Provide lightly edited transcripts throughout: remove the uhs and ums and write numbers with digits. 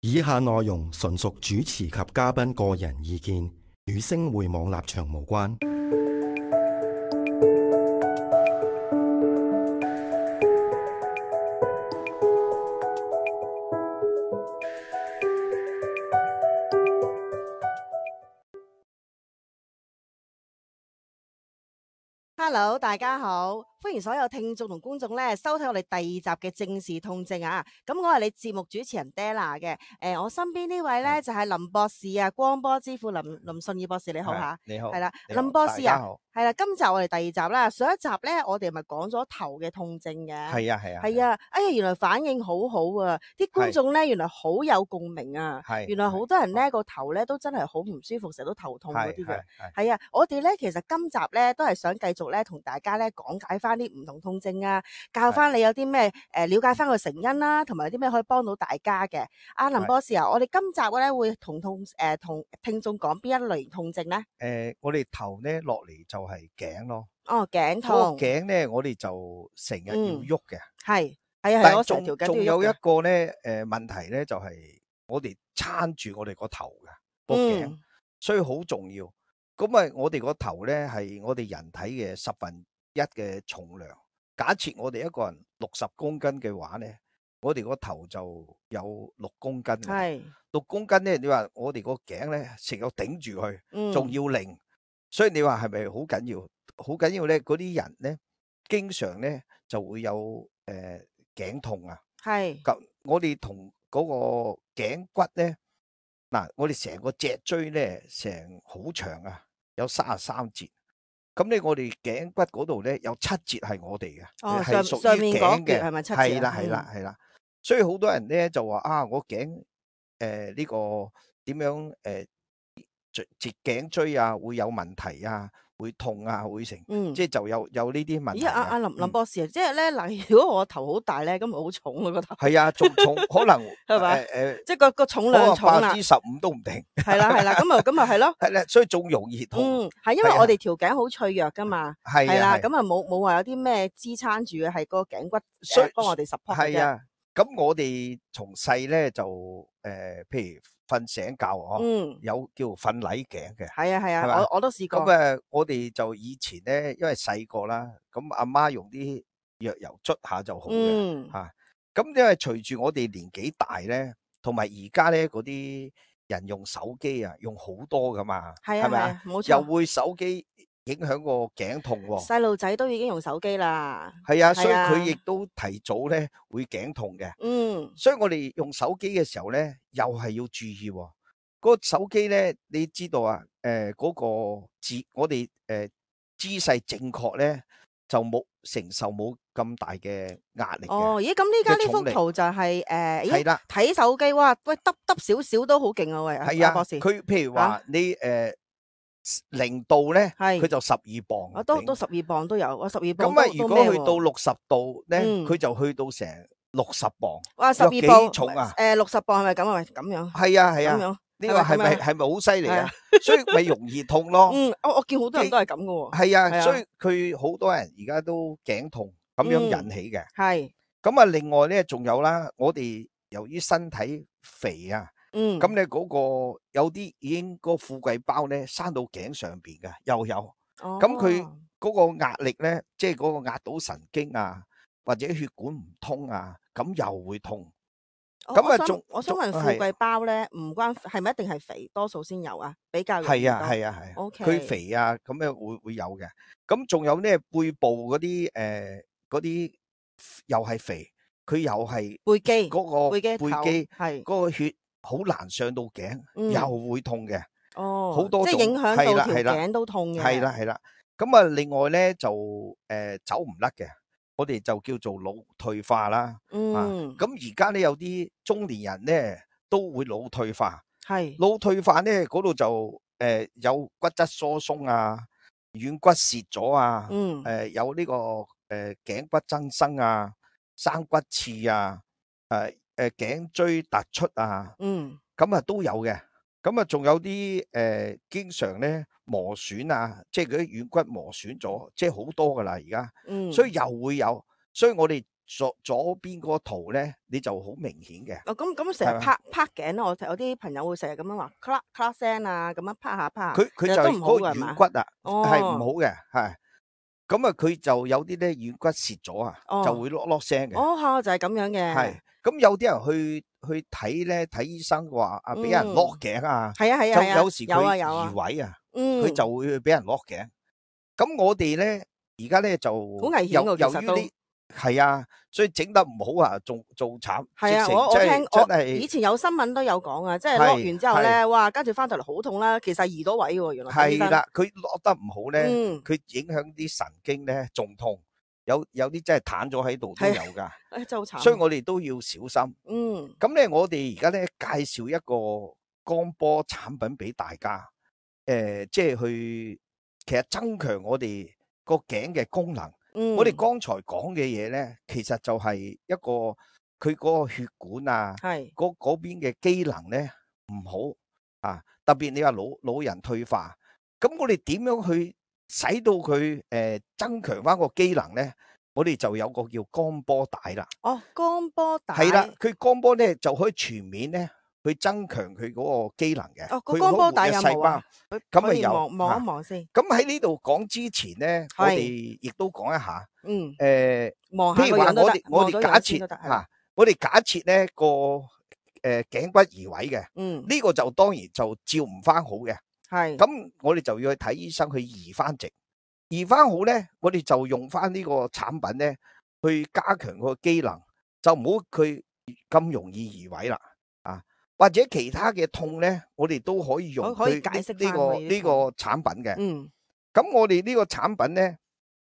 以下內容純屬主持及嘉賓個人意見，與星匯網立場無關。 Hello，大家好，歡迎所有聽眾同觀眾咧收睇我哋第二集嘅正視痛症啊！咁我係你節目主持人 Della 嘅，我身邊呢位咧就係林博士啊，光波之父林信義博士，你好吓， 你好， 係啦， 你好林博士啊，係啦，今集我哋第二集啦，上一集咧我哋咪講咗頭嘅痛症嘅， 係啊， 係啊，哎呀，原來反應好好啊，啲觀眾咧原來好有共鳴啊，原來好多人咧個頭咧都真係好唔舒服，成日都頭痛嗰啲嘅，係啊，我哋咧其實今集咧都係想繼續咧同大家咧講解翻啲唔同痛症啊，教翻你有啲咩了解翻個成因啦，同埋有啲咩可以幫到大家嘅。阿林博士啊，我哋今集咧會同聽眾講邊一類型痛症咧？ 我哋頭咧落嚟就係頸咯。 哦，頸痛。 個頸咧，我哋就成日要喐嘅。 係但我成條頸都要喐嘅。 仲有一個咧問題咧，就係我哋撐住我哋個頭嘅個頸，所以好重要。咁啊，我哋個頭咧係我哋人體嘅1/10嘅重量。假設我哋一個人60公斤嘅話咧，我哋個頭就有6公斤。 係 6公斤咧，你話我哋個頸咧成日頂住佢，仲要擰，所以你話係咪好緊要？好緊要咧，嗰啲人咧經常咧就會有頸痛啊。 係。 咁我哋同嗰個頸骨咧，嗱，我哋成個脊椎咧成好長啊，有33節。咁咧，我哋頸骨嗰度咧有7節係我哋嘅，係屬於頸嘅， 係咪7節？ 係啦。所以好多人咧就話啊，我頸呢個點樣節頸椎啊會有問題啊，會痛啊，會成，即係就有呢啲問題。 咦，阿林博士，即係咧嗱，如果我頭好大咧，咁咪好重啊個頭。 係啊，仲重可能係咪？即係個重量重啦 ，15%都唔定。 係啦，咁咪係咯。 係啦，所以仲容易痛。 係因為我哋條頸好脆弱噶嘛。 係啦，咁啊冇話有啲咩支撐住嘅，係個頸骨幫我哋 support 嘅啫。 係啊，咁我哋從細咧就譬如瞓醒覺有叫瞓捩頸嘅。 係啊，我都試過。 咁我哋就以前咧，因為細個啦，咁阿媽用啲藥油捽下就好嘅吓。咁因為隨住我哋年紀大咧，同埋而家咧嗰啲人用手機啊，用好多噶嘛，係咪啊？ 冇錯。 又會手機影響個頸痛喎。 細路仔都已經用手機啦。 係啊，所以佢亦都提早咧會頸痛嘅。所以我哋用手機嘅時候咧，又係要注意喎。個手機咧，你知道啊？嗰個我哋姿勢正確咧，就承受冇咁大嘅壓力嘅。 哦，咦，咁呢家呢幅圖就係係啦，睇手機，哇，喂，耷少少都好勁啊，喂， 係啊， 博士。 佢譬如話你0度咧，佢就12磅。 都12磅都有，我12磅咁啊，如果去到60度咧，佢就去到成60磅。 哇，12磅幾重啊 ？60磅係咪咁啊？喂，咁樣。 係啊， 咁樣。 呢個係咪好犀利啊？所以咪容易痛咯。 我見好多人都係咁噶喎。 係啊，所以佢好多人而家都頸痛咁樣引起嘅。 係。 咁啊，另外咧仲有啦，我哋由於身體肥啊，咁咧嗰個有啲已經個富貴包咧生到頸上邊嘅，又有。咁佢嗰個壓力咧，即係嗰個壓到神經啊，或者血管唔通啊，咁又會痛。咁啊， 我想問富貴包咧，唔關係咪一定係肥多數先有啊？比較容易多。 係啊。 OK。 佢肥啊，咁樣會有嘅。咁仲有咧背部嗰啲又係肥，佢又係背肌嗰個背肌係嗰個血好難上到頸，又會痛嘅。 好多即係影響到條頸都痛嘅。 係啦。咁啊，另外咧就走唔甩嘅。我哋就叫做腦退化啦。咁而家咧有啲中年人咧都會腦退化。 係。 腦退化咧嗰度就有骨質疏鬆啊，軟骨蝕咗啊。有呢個頸骨增生啊，生骨刺啊，頸椎突出啊。咁啊都有嘅。咁啊仲有啲經常咧磨損啊，即係嗰啲軟骨磨損咗，即係好多噶啦而家。所以又會有，所以我哋左邊嗰個圖咧，你就好明顯嘅。 咁成日拍頸咧，我有啲朋友會成日咁樣話咔咔聲啊，咁樣拍下。 佢就係嗰個軟骨啊，係唔好嘅，係。咁啊，佢就有啲咧軟骨蝕咗啊，就會囉聲嘅。 就係咁樣嘅。 係。咁有啲人去睇醫生話啊，俾人落頸啊。 係啊。 就有時佢移位啊，佢就會俾人落頸。咁我哋咧而家咧就好危險㗎，其實都係啊，所以整得唔好啊，仲慘。 係啊，我聽我以前有新聞都有講啊，即係落完之後咧，哇，跟住翻到嚟好痛啦，其實移到位喎，原來係啦，佢落得唔好咧，佢影響啲神經咧，仲痛，有啲真係癱咗喺度都有噶， 真係好慘。 所以我哋都要小心。咁咧我哋而家咧介紹一個光波產品俾大家，即係其實增強我哋個頸嘅功能。我哋剛才講嘅嘢咧，其實就係一個佢嗰個血管啊，嗰邊嘅機能咧唔好啊，特別你話老人退化，咁我哋點樣去使到佢增強翻個機能咧？我哋就有個叫光波帶啦。 光波帶係啦，佢光波咧就可以全面咧去增強佢嗰個機能嘅。 個光波帶有冇啊？ 咁啊有， 望一望先。 咁喺呢度講之前咧，我哋亦都講一下。譬如話我哋假設吓，我哋假設咧個頸骨移位嘅，呢個就當然就照唔翻好嘅。係，咁我哋就要去睇醫生去移翻直，移翻好咧，我哋就用翻呢個產品咧去加強個機能，就唔好佢咁容易移位啦。啊，或者其他嘅痛咧，我哋都可以用佢呢個產品嘅。咁我哋呢個產品咧。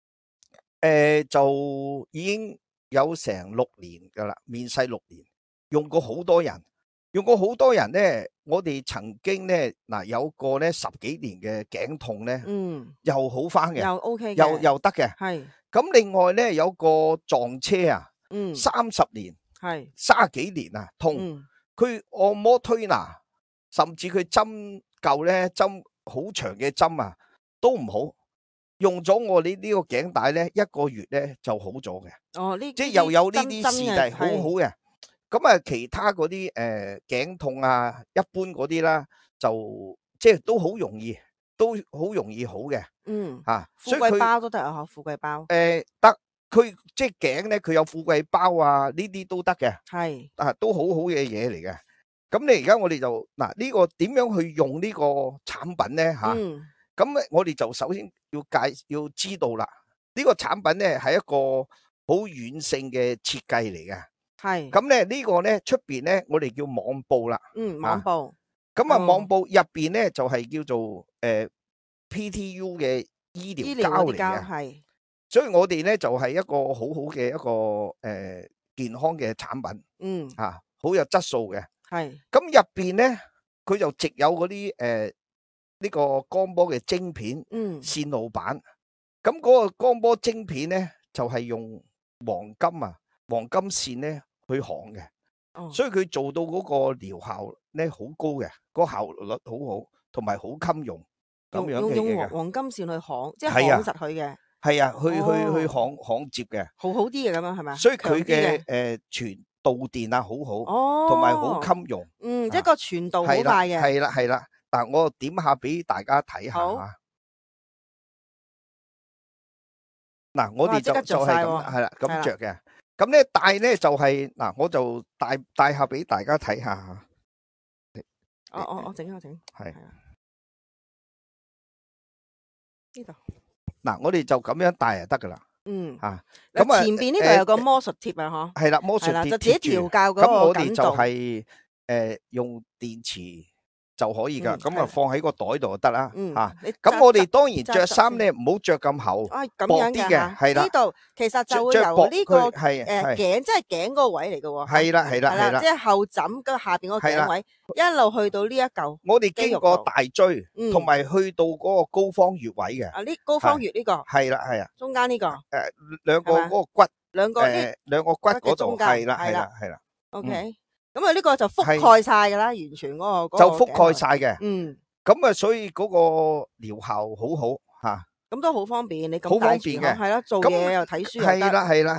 就已經有成6年噶啦，面世6年，用過好多人咧。我哋曾經咧有個咧10幾年嘅頸痛咧，又好翻嘅， 又 OK 嘅， 又得嘅。係。咁另外咧有個撞車啊，30年，係30幾年啊痛，佢按摩推拿，甚至佢針灸咧針好長嘅針啊，都唔好。用咗我哋呢個頸帶咧，1個月咧就好咗嘅。即係又有呢啲事例，好好嘅。咁啊，其他嗰啲頸痛啊，一般嗰啲啦，就即係都好容易好嘅。 富貴包都得啊，富貴包。 得，佢即係頸咧，佢有富貴包啊，呢啲都得嘅。係，都好好嘅嘢嚟嘅。咁你而家我哋就呢個點樣去用呢個產品咧吓？咁我哋就首先要知道啦，呢個產品咧係一個好軟性嘅設計嚟嘅。係。咁咧呢個咧出邊咧我哋叫網布啦。 網布。 咁啊網布入邊咧就係叫做PTU 嘅醫療膠嚟嘅。係。所以我哋咧就係一個好好嘅一個健康嘅產品。好有質素嘅。係。咁入邊咧佢就直有嗰啲呢個光波嘅晶片，線路板，咁嗰個光波晶片咧就係用黃金線咧去行嘅，所以佢做到嗰個療效咧好高嘅，個效率好好，同埋好襟用咁樣嘅嘢嘅。 用黃金線去行，即係行實佢嘅。 係啊，去行接嘅， 好啲嘅咁樣係咪？ 所以佢嘅傳導電啊好好，同埋好襟用。 一個傳導好快嘅。 係啦。嗱，我點下俾大家睇下啊！嗱，我哋就係咁，係啦，咁着嘅。咁咧戴咧就係嗱，我就戴下俾大家睇下。 我整。係。呢度。 嗱，我哋就咁樣戴就得噶啦。 咁啊，前邊呢度有個魔術貼啊，嗬。係啦， 魔術貼就自己調校嗰個緊度。 咁我哋就係用電池就可以噶，咁啊放喺個袋度就得啦。咁我哋當然着衫咧，唔好着咁厚，薄啲嘅，係啦。呢度其實就會由呢個頸，即係頸嗰個位嚟嘅喎。係啦，即係後枕嘅下邊嗰個頸位，一路去到呢一嚿。 我哋經過大椎，同埋去到嗰個高方穴位嘅。 呢高方穴呢個。係啦。 中間呢個。 兩個嗰個骨。 兩個骨嗰度。係啦。 OK。咁啊，呢個就覆蓋晒噶啦，完全嗰個就覆蓋晒嘅。咁啊，所以嗰個療效好好吓。 咁都好方便，你咁方便嘅，係啦，做嘢又睇書又得。 係啦。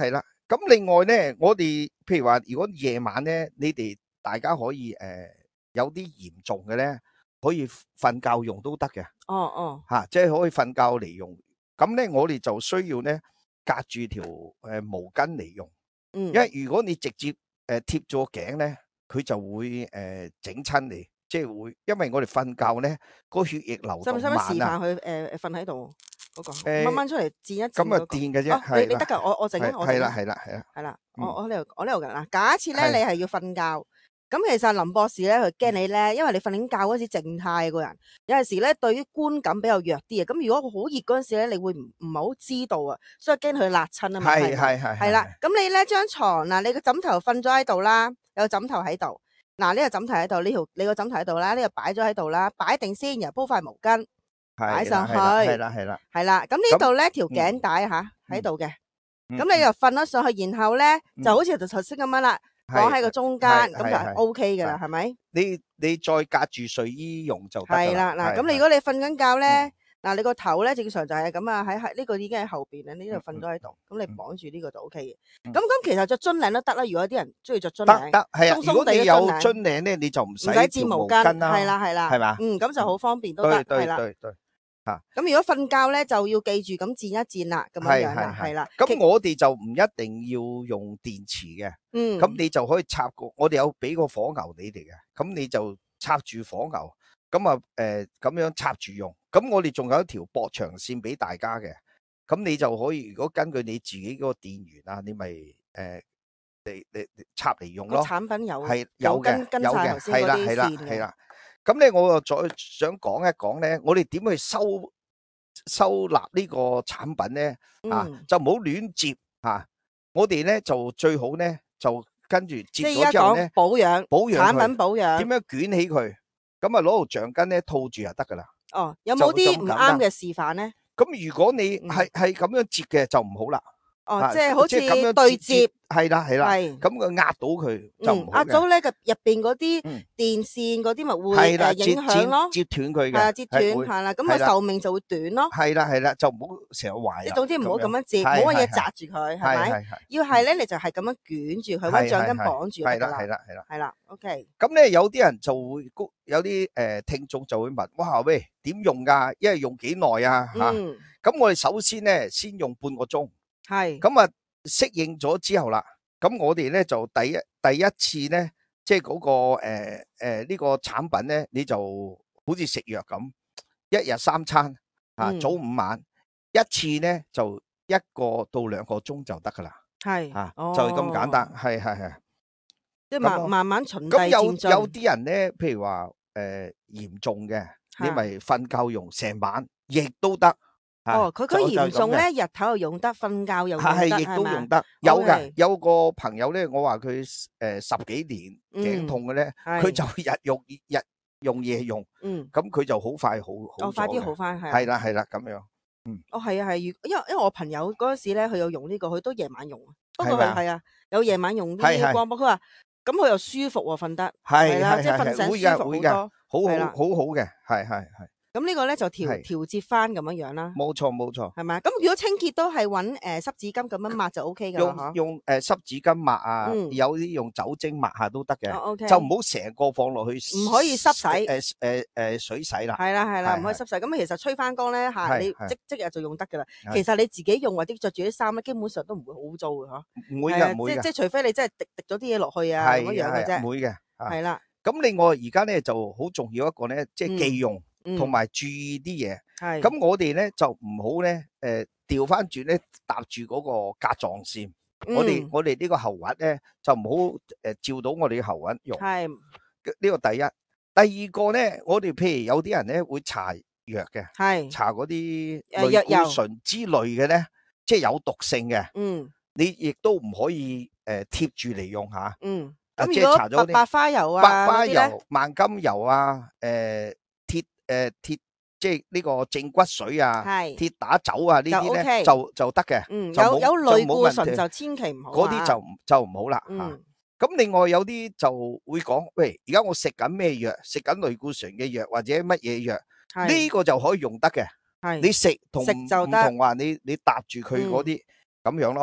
咁另外咧，我哋譬如話，如果夜晚咧，你哋大家可以有啲嚴重嘅咧，可以瞓覺用都得嘅。 哦， 即係可以瞓覺嚟用。咁咧，我哋就需要咧隔住條毛巾嚟用。因為如果你直接貼咗個頸咧，佢就會整親你，即係會，因為我哋瞓覺咧，個血液流動慢啊。 使唔使示範佢瞓喺度嗰個？掹掹出嚟墊一墊嗰個。 咁啊墊嘅啫， 你得㗎，我陣間我係啦， 我呢度㗎嗱。假設咧你係要瞓覺。咁其實林博士咧，佢驚你咧，因為你瞓緊覺嗰時靜態個人，有陣時咧對於觀感比較弱啲啊。咁如果好熱嗰陣時咧，你會唔係好知道啊，所以驚佢辣親啊嘛。係啦。咁你咧張床嗱，你個枕頭瞓咗喺度啦，有個枕頭喺度。嗱，呢個枕頭喺度，你個枕頭喺度啦，呢個擺咗喺度啦，擺定先，然後鋪塊毛巾擺上去。係啦。咁呢度咧條頸帶喺度嘅。咁你又瞓咗上去，然後咧就好似頭先咁樣啦。放喺個中間，咁就 OK 噶啦，係咪？ 你再隔住睡衣用就得啦。係啦，嗱，咁如果你瞓緊覺咧，嗱，你個頭咧正常就係咁啊，喺呢個已經喺後邊啦，呢度瞓咗喺度，咁你綁住呢個就 OK 嘅。咁其實着樽領都得啦，如果啲人中意着樽領， 得係啊。如果你有樽領咧，你就唔使摺毛巾啦， 係啦， 係嘛？ 咁就好方便都得，係啦。咁如果瞓覺咧，就要記住咁墊一墊啦，咁樣樣啦，係啦。 咁我哋就唔一定要用電池嘅，咁你就可以插個，我哋有俾個火牛你哋嘅，咁你就插住火牛，咁啊咁樣插住用。咁我哋仲有一條駁長線俾大家嘅，咁你就可以，如果根據你自己嗰個電源啊，你咪你插嚟用咯。 產品有嘅， 跟晒頭先嗰啲線嘅。 係啦。咁咧，我又再想講一講咧，我哋點去收納呢個產品咧？就唔好亂摺嚇。我哋咧就最好咧就跟住摺咗之後咧， 保養產品保養， 點樣捲起佢？咁啊攞條橡筋咧套住就得噶啦。 哦，有冇啲唔啱嘅示範咧？ 咁如果你係咁樣摺嘅就唔好啦。 哦，即係好似對摺， 係啦，咁佢壓到佢就唔好嘅。 壓到咧入邊嗰啲電線嗰啲咪會影響咯， 折斷佢嘅。 係啊，折斷係啦，咁個壽命就會短咯。 係啦，就唔好成日壞。 即係總之唔好咁樣摺，冇乜嘢紮住佢，係咪？要係咧，你就係咁樣捲住佢，揾橡筋綁住佢啦。係啦，OK。咁咧有啲人就會有啲聽眾就會問：哇喂，點用㗎？因為用幾耐啊？咁我哋首先咧先用半個鐘。咁啊，適應咗之後啦，咁我哋咧就第一次咧，即係嗰個呢個產品咧，你就好似食藥咁，一日3餐早午晚一次咧，就1個到2個鐘就得噶啦。就係咁簡單，係。 即係慢慢循序漸進。 有啲人咧，譬如話嚴重嘅，你咪瞓覺用成晚，亦都得。 佢嚴重咧，日頭又用得，瞓覺又用得， 亦都用得。有嘅，有個朋友咧，我話佢10幾年頸痛嘅咧，佢就日用夜用，咁佢就好快好快啲好翻， 係啦咁樣。 係啊，因為我朋友嗰陣時咧，佢有用呢個，佢都夜晚用，不過係啊，有夜晚用啲光波，佢話咁佢又舒服喎，瞓得係啦，即係瞓醒舒服好多， 好嘅，係。 咁呢個咧就調節翻咁樣樣啦， 冇錯， 係咪？咁如果清潔都係揾濕紙巾咁樣抹就 O K 噶啦， 用濕紙巾抹啊，有啲用酒精抹下都得嘅，就唔好成個放落去， 唔可以濕洗， 水洗啦， 係啦，唔可以濕洗。咁其實吹翻乾咧你即日就用得噶啦。其實你自己用或者着住啲衫咧，基本上都唔會好污糟嘅嗬， 唔會嘅， 即係除非你真係滴咗啲嘢落去啊咁樣嘅啫， 唔會嘅，係啦。 咁另外而家咧就好重要一個咧，即係忌用。同埋注意啲嘢，咁我哋咧就唔好咧，調翻轉咧搭住嗰個甲狀腺，我哋呢個喉核咧就唔好照到我哋嘅喉核用，呢個第一。第二個咧，我哋譬如有啲人咧會搽藥嘅，搽嗰啲類固醇之類嘅咧，即係有毒性嘅，你亦都唔可以貼住嚟用吓， 咁如果白花油啊、 白花油、萬金油啊，鐵即係呢個正骨水啊，鐵打酒啊呢啲咧就得嘅， 有類固醇就千祈唔好， 嗰啲就唔好啦。咁另外有啲就會講，喂，而家我食緊咩藥？食緊類固醇嘅藥或者乜嘢藥？呢個就可以用得嘅。你食同唔同話你搭住佢嗰啲咁樣咯。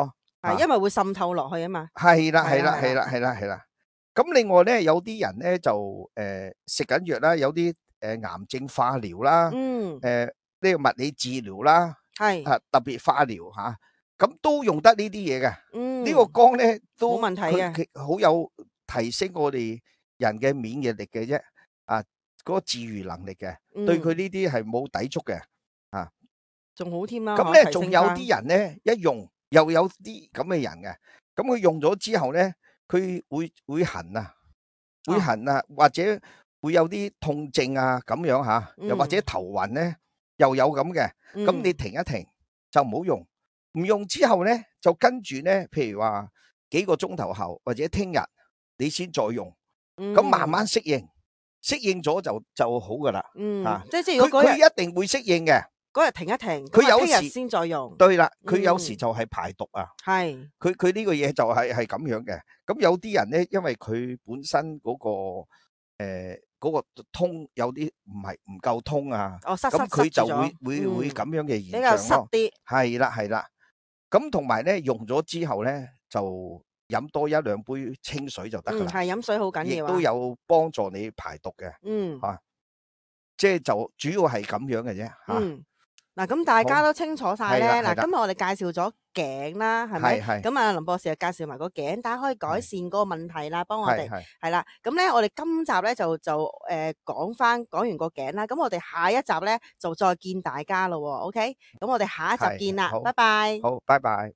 係因為會滲透落去啊嘛。 係啦。咁另外咧，有啲人咧就食緊藥啦，有啲癌症化療啦，呢個物理治療啦，特別化療嚇，咁都用得呢啲嘢嘅。呢個光咧都冇問題嘅， 佢好有提升我哋人嘅免疫力嘅啫。嗰個治癒能力嘅，對佢呢啲係冇抵觸嘅。 仲好添啦。 咁咧仲有啲人咧一用又有啲咁嘅人嘅，咁佢用咗之後咧，佢會痕啊，或者會有啲痛症啊咁樣嚇，又或者頭暈咧又有咁嘅。咁你停一停就唔好用，唔用之後咧就跟住咧，譬如話幾個鐘頭後或者聽日你先再用，咁慢慢適應咗就好噶啦。 即係如果佢一定會適應嘅。 嗰日停一停， 佢有時先再用。 對啦，佢有時就係排毒啊。 係， 佢呢個嘢就係咁樣嘅。咁有啲人咧，因為佢本身嗰個通有啲唔夠通啊，咁佢就會咁樣嘅現象咯。 比較濕啲。 係啦。咁同埋咧，用咗之後咧，就飲多1-2杯清水就得噶啦。 係飲水好緊要啊。 亦都有幫助你排毒嘅。即係就主要係咁樣嘅啫。 嗱，咁大家都清楚晒咧。嗱，今日我哋介紹咗頸啦，係咪？咁啊，林博士又介紹埋個頸帶可以改善嗰個問題啦，幫我哋係啦。咁咧，我哋今集咧就講完個頸啦。咁我哋下一集咧就再見大家咯。OK，咁我哋下一集見啦，拜拜。 好，拜拜。